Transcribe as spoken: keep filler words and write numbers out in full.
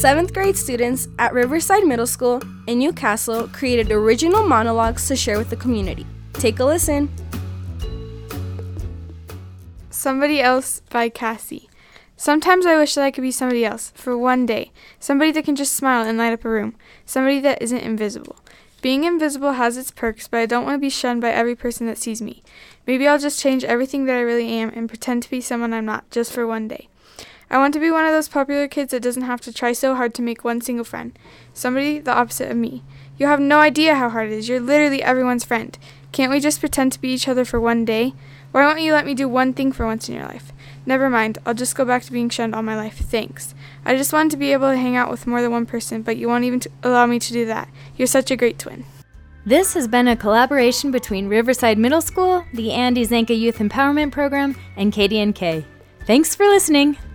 seventh grade students at Riverside Middle School in Newcastle created original monologues to share with the community. Take a listen. Somebody Else by Cassie. Sometimes I wish that I could be somebody else, for one day. Somebody that can just smile and light up a room. Somebody that isn't invisible. Being invisible has its perks, but I don't want to be shunned by every person that sees me. Maybe I'll just change everything that I really am and pretend to be someone I'm not, just for one day. I want to be one of those popular kids that doesn't have to try so hard to make one single friend. Somebody the opposite of me. You have no idea how hard it is. You're literally everyone's friend. Can't we just pretend to be each other for one day? Why won't you let me do one thing for once in your life? Never mind, I'll just go back to being shunned all my life. Thanks. I just wanted to be able to hang out with more than one person, but you won't even t- allow me to do that. You're such a great twin. This has been a collaboration between Riverside Middle School, the Andy Zanka Youth Empowerment Program, and K D N K. Thanks for listening.